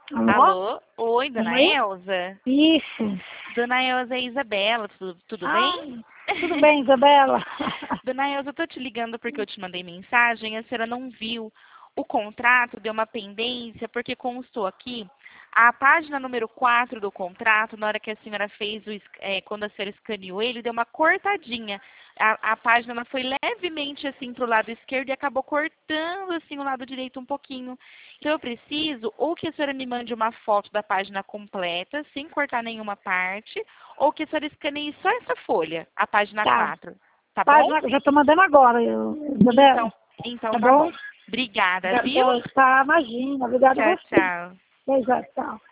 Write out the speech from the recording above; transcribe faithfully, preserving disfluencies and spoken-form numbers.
Alô? Alô? Oi, dona Oi? Elza? Isso. Dona Elza é Isabela, tudo, tudo Ah, bem? tudo bem, Isabela? Dona Elza, eu tô te ligando porque eu te mandei mensagem, a senhora não viu o contrato, deu uma pendência, porque constou aqui, a página número quatro do contrato, na hora que a senhora fez, o, es- é, quando a senhora escaneou ele, deu uma cortadinha. A, a página ela foi levemente assim para o lado esquerdo e acabou cortando assim o lado direito um pouquinho. Então eu preciso ou que a senhora me mande uma foto da página completa, sem cortar nenhuma parte, ou que a senhora escaneie só essa folha, a página Tá. quatro. Tá bom? Página, já tô mandando agora, eu- Isabela. Então, então Tá tá bom? bom. Obrigada, Já viu? tô, tá, imagina. Obrigada a Tchau, você. tchau. Beijo, tchau.